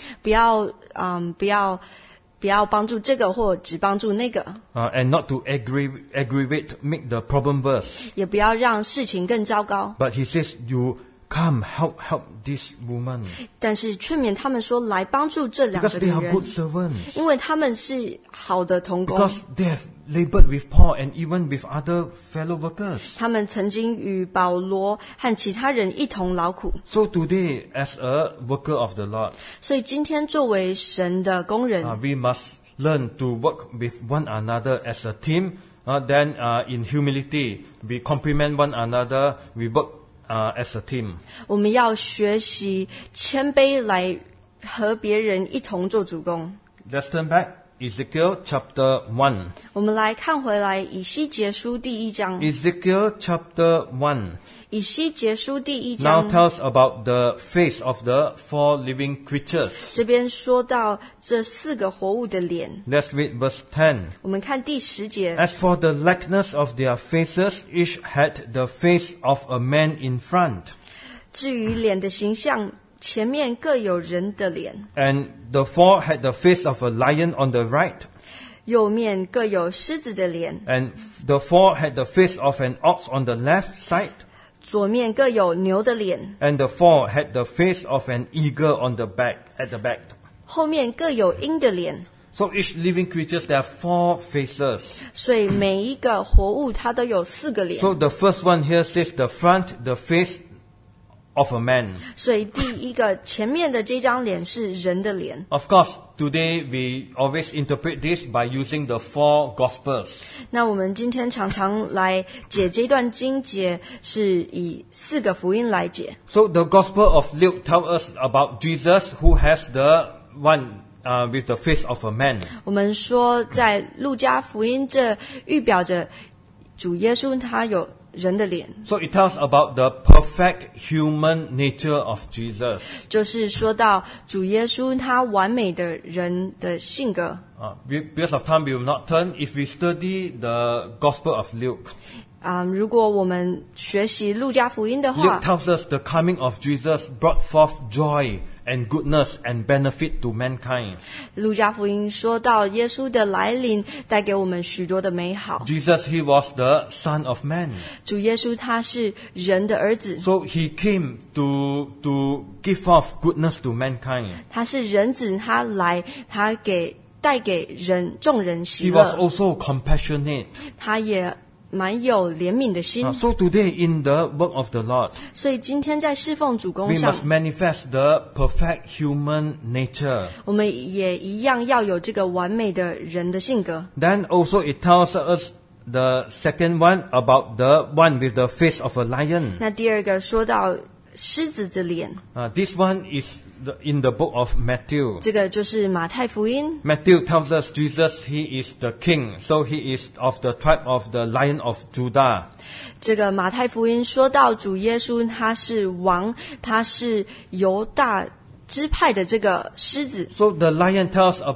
不要帮助这个或只帮助那个， And not to aggravate, make the problem worse. 也不要让事情更糟糕。 But he says, you come, help this woman. 但是劝勉他们说，来帮助这两 Because 个 they 女 are good 人， servants. 因为他们是好的同工， Because they have labored with Paul and even with other fellow workers. 他们曾经与保罗和其他人一同劳苦。 So today, as a worker of the Lord, 所以今天作为神的工人， we must learn to work with one another as a team. Then in humility, we complement one another, we work as a team. 我们要学习谦卑来和别人一同做主工。 Let's turn back. Ezekiel chapter 1. 我们来看回来以西结书第1章， Ezekiel chapter 1 以西结书第1 now 章 tells about the face of the four living creatures. 这边说到这4个活物的脸。 Let's read verse 10. 我们看第10节， As for the likeness of their faces, each had the face of a man in front, 至于脸的形象，前面各有人的脸， and the four had the face of a lion on the right, 右面各有狮子的脸， and the four had the face of an ox on the left side, 左面各有牛的脸， and the four had the face of an eagle on the back, at the back. 后面各有鹰的脸。 So each living creature, there are four faces. 所以每一个活物它都有4个脸。 So the first one here says the front, the face of a man. 所以第一个前面的这张脸是人的脸。 Of course, today we always interpret this by using the four Gospels. 那我们今天常常来解这段经节，是以4个福音来解。 So the Gospel of Luke tells us about Jesus who has the one with the face of a man. 我们说，在路加福音这预表着主耶稣他有人的脸， So it tells about the perfect human nature of Jesus. 就是说到主耶稣他完美的人的性格。 Because of time, we will not turn. If we study the Gospel of Luke, 如果我们学习路加福音的 Luke 话， tells us the coming of Jesus brought forth joy and goodness and benefit to mankind. 路加福音说到耶稣的来临带给我们许多的美好。 Jesus, he was the Son of Man. 主耶稣他是人的儿子， So he came to give forth goodness to mankind. 他是人子，他来，他带给众人喜 He was 乐， also compassionate. 他也蛮有怜悯的心。 So today in the work of the Lord, 所以今天在侍奉主 we 工上 must，manifest the perfect human nature. 我们也一样要有这个完美的人的性格。 Then also it tells us the second one about the one with the face of a lion. 那第二个说到狮子的脸， This one is in the book of Matthew. 这个就是马太福音。 Matthew tells us Jesus, he is the king. So he is of the tribe of the Lion of Judah. 这个马太福音说到主耶稣他是王，他是犹大支派的这个狮子。 So the lion tells about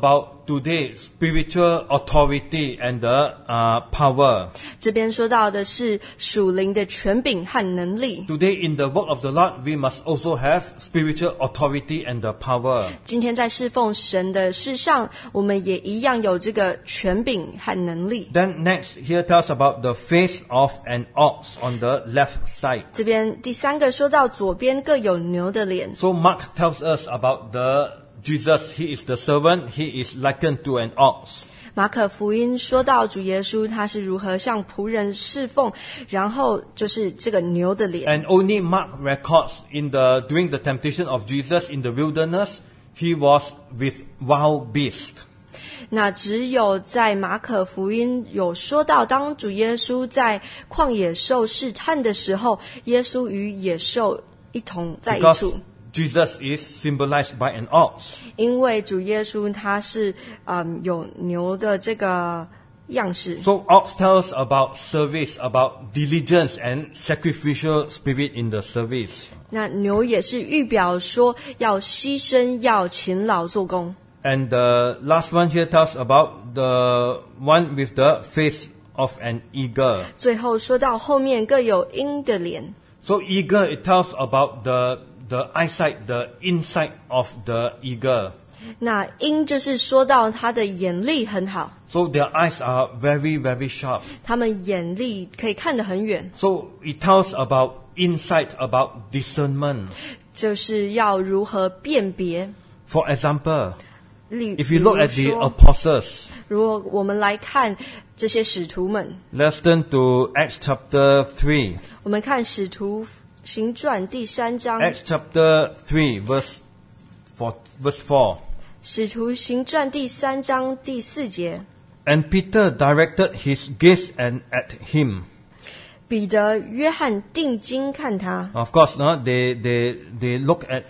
today spiritual authority and the power. 这边说到的是属灵的权柄和能力。 Today in the work of the Lord, we must also have spiritual authority and the power. 今天在侍奉神的事上，我们也一样有这个权柄和能力。 Then next, here tells about the face of an ox on the left side. 这边第三个说到左边各有牛的脸。 So Mark tells us about the Jesus. He is the servant. He is likened to an ox. 马可福音说到主耶稣他是如何向仆人侍奉，然后就是这个牛的脸。 And only Mark records during the temptation of Jesus in the wilderness, he was with wild beasts. 那只有在马可福音有说到，当主耶稣在旷野受试探的时候，耶稣与野兽一同在一 Because 处。 Jesus is symbolized by an ox. 因为主耶稣他是有牛的这个样式。 So ox tells about service, about diligence and sacrificial spirit in the service. 那牛也是预表说要牺牲，要勤劳做工。 And the last one here tells about the one with the face of an eagle. 最后说到后面各有鹰的脸。 So eagle, it tells about the eyesight, the insight of the eagle. 那鹰就是说到他的眼力很好， So their eyes are very, very sharp. 他们眼力可以看得很远， So it tells about insight, about discernment. 就是要如何辨别。 For example, 例 if you look at 比 the 如说 apostles, 如果我们来看这些使徒们， let's turn to Acts chapter 3. 我们看使徒行传第3章， Acts chapter 3, verse 4. 使徒行传第3章第4节， And Peter directed his gaze at him. 彼得、约翰定睛看他。 Of course, no, they look at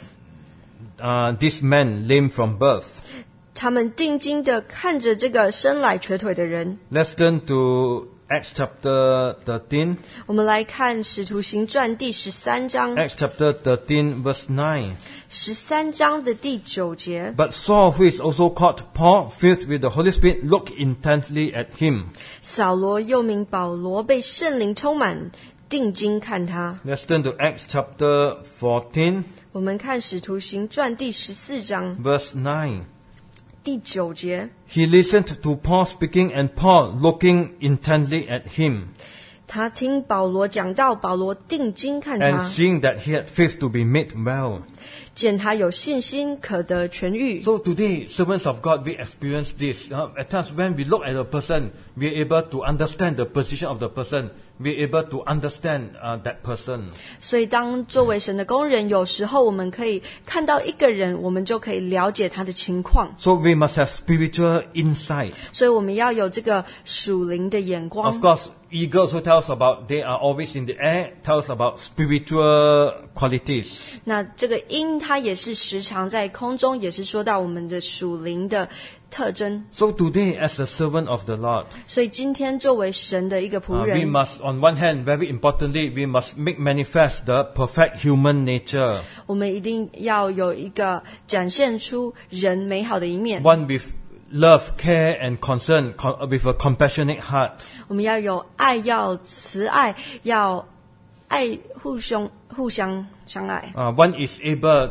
this man lame from birth. 他们定睛地看着这个生来瘸腿的人。 Let's turn to Acts chapter 13. 我们来看使徒行传第13章， Acts chapter 13, verse 9. 13章的第9节。 But Saul, who is also called Paul, filled with the Holy Spirit, looked intently at him. 扫罗又名保罗，被圣灵充满，定睛看他。 Let's turn to Acts chapter 14, 我们看使徒行传第14章 verse 9. 第9节。 He listened to Paul speaking, and Paul looking intently at him, 他听保罗讲道，保罗定睛看 and 他， seeing that he had faith to be made well. 见他有信心，可得痊愈。 So today, servants of God, we experience this. At times when we look at a person, we are able to understand the position of the person. We are able to understand that person. 所以当作为神的工人，有时候我们可以看到一个人，我们就可以了解他的情况。 So we must have spiritual insight. 所以我们要有这个属灵的眼 Of 光。 course, eagles who tells about they are always in the air, tells about spiritual qualities. 那这个鹰，它也是时常在空中，也是说到我们的属灵的特征。 So today, as a servant of the Lord, 所以今天作为神的一个仆 we 人， must, on one hand, very importantly, we must make manifest the perfect human nature. 我们一定要有一个展现出人美好的一面。 One with love, care, and concern, with a compassionate heart. 我们要有爱，要慈爱，要爱互相相爱。 One is able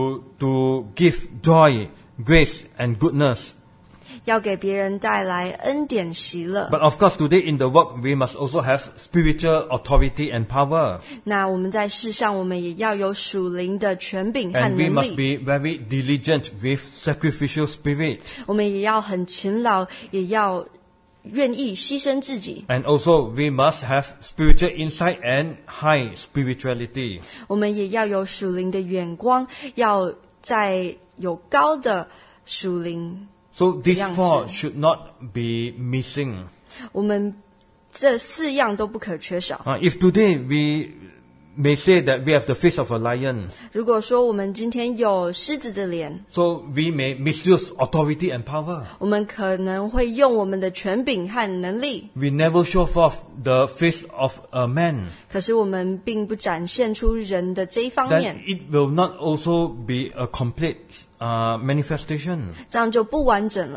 to give joy, grace, and goodness. 要给别人带来恩典喜乐。 But of course, today in the work, we must also have spiritual authority and power. 那我们在世上，我们也要有属灵的权柄和 And we 能 must 力。 be very diligent with sacrificial spirit. 我们也要很勤劳，也要愿意牺牲自己。 And also, we must have spiritual insight and high spirituality. 我们也要有属灵的眼光，要在有高的属灵。 So these 样式。 four should not be missing. 我们这4样都不可缺少。 If today we may say that we have the face of a lion, 如果说我们今天有狮子的脸， so we may misuse authority and power. 我们可能会用我们的权柄和能力， We never show forth the face of a man. 可是我们并不展现出人的这一方 Then 面， it will not also be a complete manifestation. 这样就不完整了。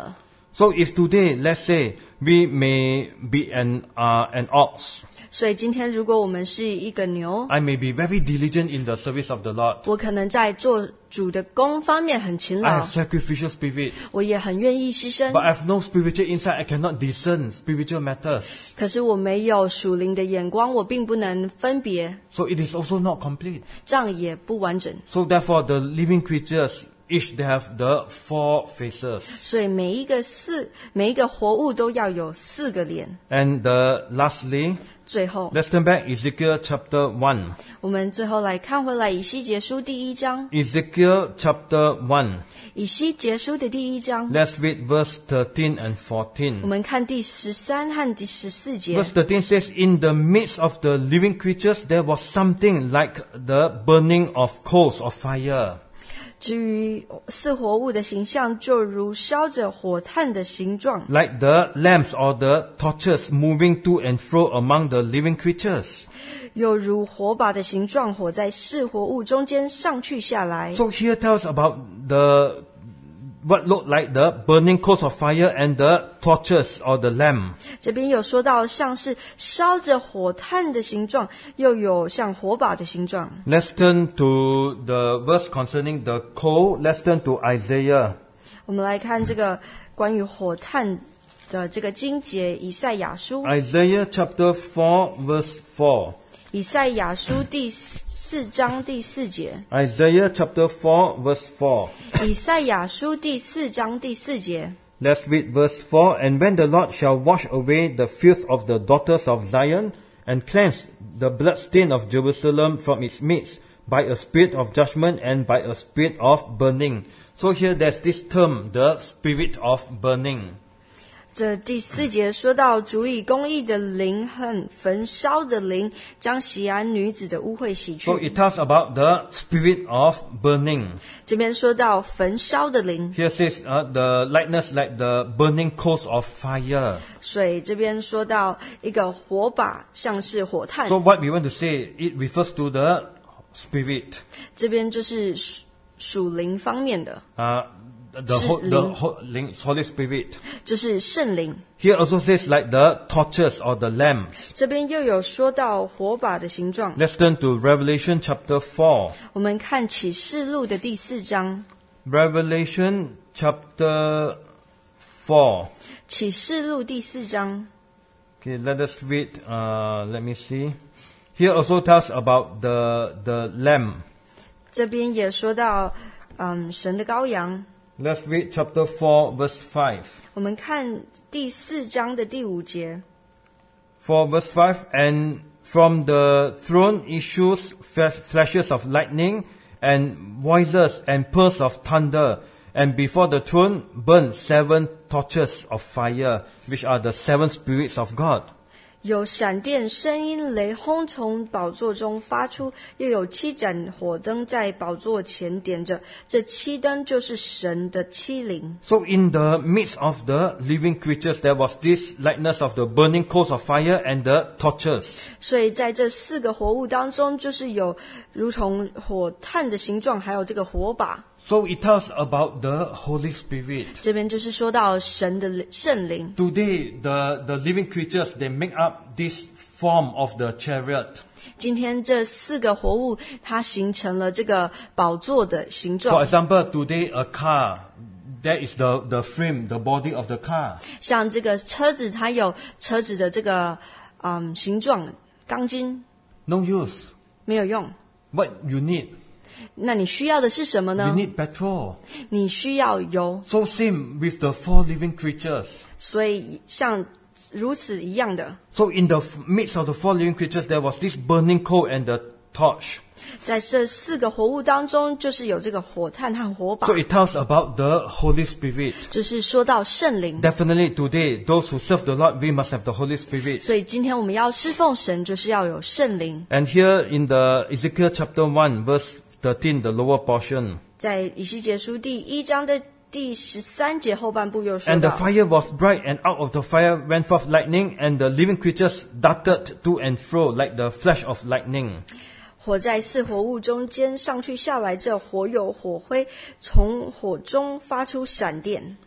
So if today, let's say, we may be an ox, 所以今天如果我们是一个牛， I may be very diligent in the service of the Lord. 我可能在做主的工方面很勤 I 劳 have，sacrificial spirit, 我也很愿意牺牲 but， I have no spiritual insight. I cannot discern spiritual matters. 可是我没有属灵的眼光，我并不能分别， So it is also not complete. 这样也不完整。 So therefore, the living creatures, each they have the 4 faces. 所以每一个活物都要有4个脸。 And lastly, 最后， let's turn back Ezekiel chapter 1. 我们最后来看回来以西结书第1章， Ezekiel chapter 1. 以西结书的第1章， Let's read verse 13 and 我 14. 们看第13和第14节。 Verse 13 says, In the midst of the living creatures, there was something like the burning of coals of fire. 至于4活物的形象，就如烧着火炭的形状， Like the lamps or the torches moving to and fro among the living creatures. 又如火把的形状，火在4活物中间上去下来。 So here tells about what looked like the burning coals of fire and the torches or the lamp. 这边有说到像是烧着火炭的形状，又有像火把的形状。 Let's turn to the verse concerning the coal. Let's turn to Isaiah. 我们来看这个关于火炭的这个经节，以赛亚书， Isaiah chapter 4 verse 4. 以赛亚书第4章第4节， Isaiah chapter 4 verse 4. 以赛亚书第4章第4节。 Let's read verse 4. And when the Lord shall wash away the filth of the daughters of Zion and cleanse the bloodstain of Jerusalem from its midst by a spirit of judgment and by a spirit of burning. So here there's this term, the spirit of burning. 这第4节说到主以公义的灵和焚烧的灵，将喜安女子的污秽洗去。 So it talks about the spirit of burning. 这边说到焚烧的灵， Here says the likeness like the burning coals of fire. 所以这边说到一个火把，像是火炭。 So what we want to say, it refers to the spirit. 这边就是属灵方面的， The Holy Spirit. 就是圣灵。 Here also says like the torches or the lamps. 这边又有说到火把的形状。 Let's turn to Revelation chapter 4. 我们看启示录的第4章。 Revelation chapter 4. 启示录第4章。 Okay, let us read. Let me see. Here also tells about the lamb. 这边也说到，神的羔羊。 Let's read chapter 4 verse 5. 我们看第4章的第5节。 4 verse 5. And from the throne issues flashes of lightning and voices and peals of thunder. And before the throne burned 7 torches of fire, which are the 7 spirits of God. 有闪电、声音、雷轰从宝座中发出，又有7盏火灯在宝座前点着。这7灯就是神的7灵。 So in the midst of the living creatures, there was this likeness of the burning coals of fire and the torches. 所以在这4个活物当中，就是有如同火炭的形状，还有这个火把。 So it tells about the Holy Spirit. 这边就是说到神的圣灵。 Today, the living creatures, they make up this form of the chariot. 今天这4个活物，它形成了这个宝座的形 For 状。 example, today a car, that is the frame, the body of the car. 像这个车子，它有车子的这个形状，钢筋 No use. 没有用。 What you need? 那你需要的是什么 You 呢？ need petrol. 你需要油。 So same with the 4 living creatures. 所以像如此一样的， So in the midst of the 4 living creatures, there was this burning coal and the torch. 在这4个活物当中，就是有这个火炭和火把 So，it tells about the Holy Spirit. 就是说到圣灵。 Definitely today, those who serve the Lord, we must have the Holy Spirit. 所以今天我们要侍奉神，就是要有圣灵。 And here in the Ezekiel chapter 1, verse 13, the lower portion. 在以西结书第1章的第13节后半部又说 And the 到， fire was bright, and out of the fire went forth lightning, and the living creatures darted to and fro like the flash of lightning. 火在4活物中间上去下来，这火有火灰，从火中发出闪电。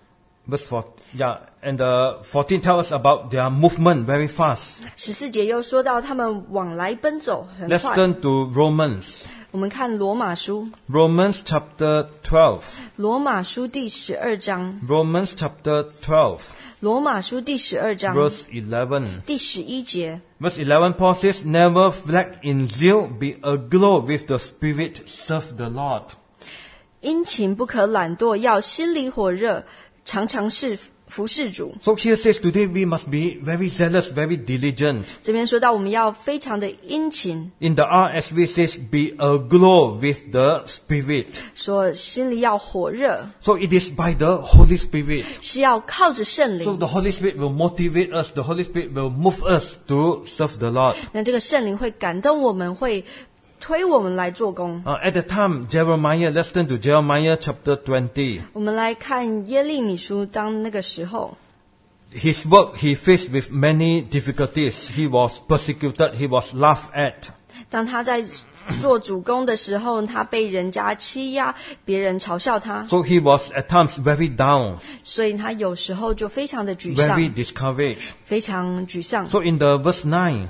Verse 4, yeah, and 14 tells us about their movement very fast. 14节又说到他们往来奔走很 Let's 快。 turn to Romans. 我们看罗马书， Romans chapter 12. 罗马书第12章， Romans chapter 12, 罗马书第12章 verse 11. 第11节。 Verse 11, Paul says, Never flag in zeal, be aglow with the Spirit, serve the Lord. 殷勤不可懒惰，要心里火热，常常服侍主。 So here says today we must be very zealous, very diligent. 这边说到我们要非常的殷勤， In the RSV says, be aglow with the Spirit. 说心里要火热， So it is by the Holy Spirit. 是要靠着圣 So 灵。 the Holy Spirit will motivate us, the Holy Spirit will move us to serve the Lord. 那这个圣灵会感动我们，会推我们来做工。 At the time, Jeremiah, let's turn to Jeremiah chapter 20. 我们来看耶利米书，当那个时候， His work, he faced with many difficulties. He was persecuted, he was laughed at. 当他在做主工的时候，他被人家欺压，别人嘲笑他， So he was at times very down, 所以他有时候就非常的沮丧， very discouraged. 非常沮丧。 So in the verse 9,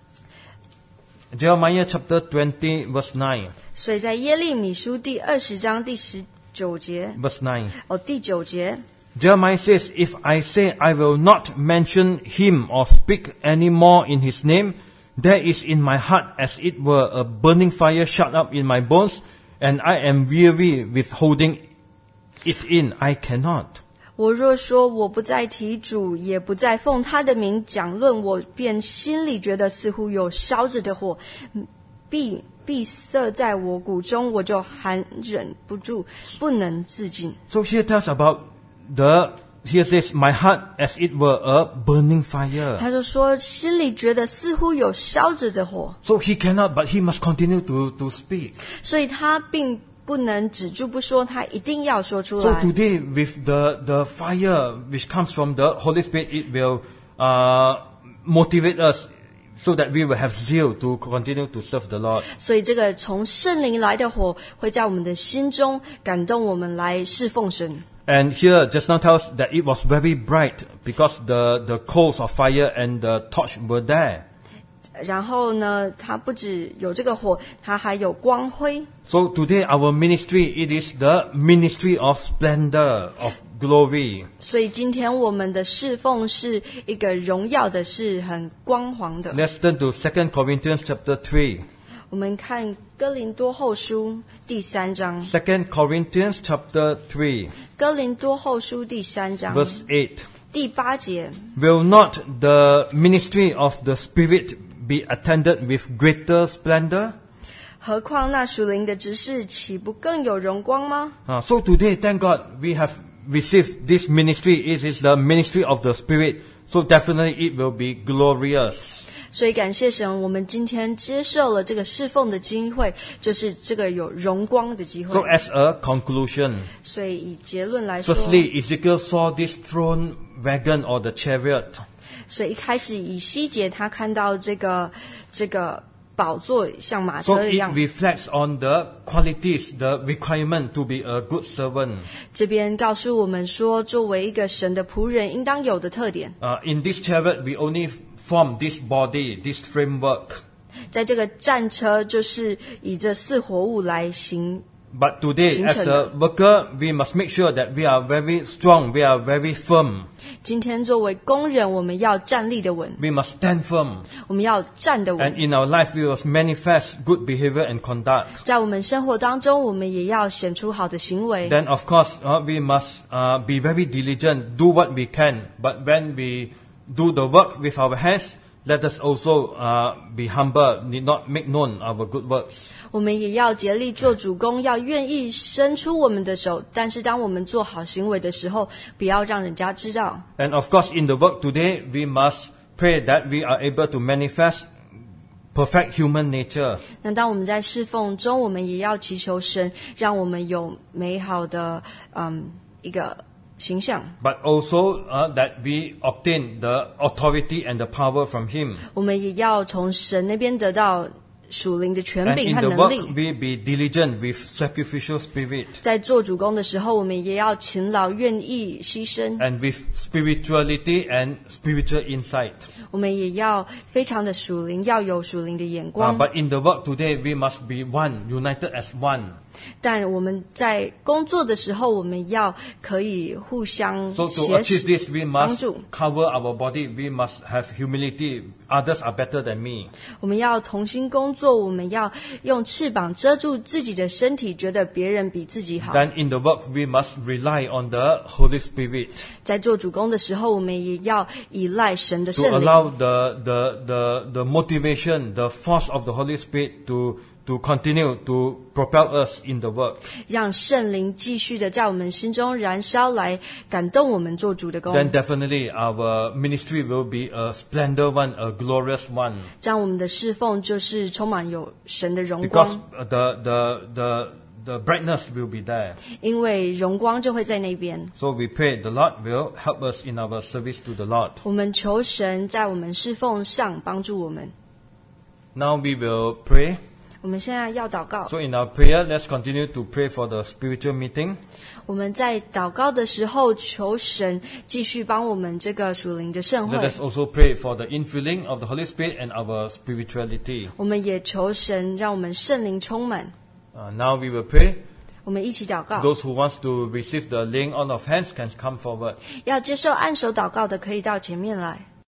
Jeremiah chapter 20, verse 9, 所以在耶利米书第20章第19节， verse 9. 第9节， Jeremiah says, If I say I will not mention him or speak any more in his name, there is in my heart as it were a burning fire shut up in my bones, and I am weary with holding it in. I cannot. 我若说我不再提主，也不再奉他的名讲论，我便心里觉得似乎有烧着的火，必塞在我骨中，我就含忍不住，不能自禁。 So here tells about here says, my heart as it were a burning fire. 他就说心里觉得似乎有烧着的火， So he cannot, but he must continue to speak. 所以他并不能止住不说，他一定要说出 So 来。 today, with the fire which comes from the Holy Spirit, it will motivate us so that we will have zeal to continue to serve the Lord. 所以这个从圣灵来的火会在我们的心中感动我们来侍奉神。 And here, just now tells that it was very bright because the coals of fire and the torch were there. 然后呢，它不只有这个火，它还有光辉。 So today, our ministry, it is the ministry of splendor, of glory. 所以今天我们的侍奉是一个荣耀的，是很光煌的。 Let's turn to 2 Corinthians chapter 3. 我们看哥林多后书第3章， 2 Corinthians chapter 3, 哥林多后书第3章 verse 8. 第8节。 Will not the ministry of the Spirit be attended with greater splendor? 何况那属灵的执事，岂不更有荣光吗？ So today, thank God, we have received this ministry. It is the ministry of the Spirit. So definitely it will be glorious. 所以感谢神，我们今天接受了这个侍奉的机会，就是这个有荣光的机 So 会。 as a conclusion, 所以以结论来说， firstly, Ezekiel saw this throne wagon or the chariot. 所以一开始以西结他看到这个宝座像马 So 车一 it 样， reflects on the qualities, the requirement to be a good servant. 这边告诉我们说，作为一个神的仆人应当有的特点。 In this chariot, we only form this body, this framework. 在这个战车就是以这4活物来行。 But today, as a worker, we must make sure that we are very strong, we are very firm. 今天作为工人，我们要站立的稳， We must stand firm. 我们要站得 And 稳。 in our life, we must manifest good behavior and conduct. 在我们生活当中，我们也要显出好的行为。 Then, of course, we must be very diligent, do what we can. But when we do the work with our hands, let us also be humble, need not make known our good works. 我们也要竭力做主工，要愿意伸出我们的手。但是当我们做好行为的时候，不要让人家知道。 And of course, in the work today, we must pray that we are able to manifest perfect human nature. 那当我们在侍奉中，我们也要祈求神，让我们有美好的一个形象。 But also that we obtain the authority and the power from Him. 我们也要从神那边得到属灵的权 And 柄 in 和 the 能 work, 力。 we be diligent with sacrificial spirit. 在做主工的时候，我们也要勤劳，愿意牺牲。 And with spirituality and spiritual insight. 我们也要非常的属灵，要有属灵的眼光。 But in the work today, we must be one, united as one. 但我们在工作的时候，我们要可以互相 So to 协 achieve this, we 帮 must 助。 cover our body. We must have humility. Others are better than me. 我们要同心工作，我们要用翅膀遮住自己的身体，觉得别人比自己好。 Then in the work, we must rely on the Holy Spirit 在做主工的时候，我们也要依赖神的 to 圣灵， allow the motivation, the force of the Holy Spirit to continue to propel us in the work. 让圣灵继续的在我们心中燃烧，来感动我们做主的工。 Then definitely our ministry will be a splendor one, a glorious one. 这样我们的侍奉就是充满有神的荣 Because 光， the brightness will be there. 因为荣光就会在那边。 So we pray the Lord will help us in our service to the Lord. 我们求神在我们侍奉上帮助我们。 Now we will pray. 我们现在要祷告。 So in our prayer, let's continue to pray for the spiritual meeting. 我们在祷告的时候，求神继续帮我们这个属灵的盛 Let 会。 us also pray for the infilling of the Holy Spirit and our spirituality. 我们也求神让我们圣灵充满。 Now we will pray. 我们一起祷告。 Those who wants to receive the laying on of hands can come forward. 要接受按手祷告的，可以到前面来。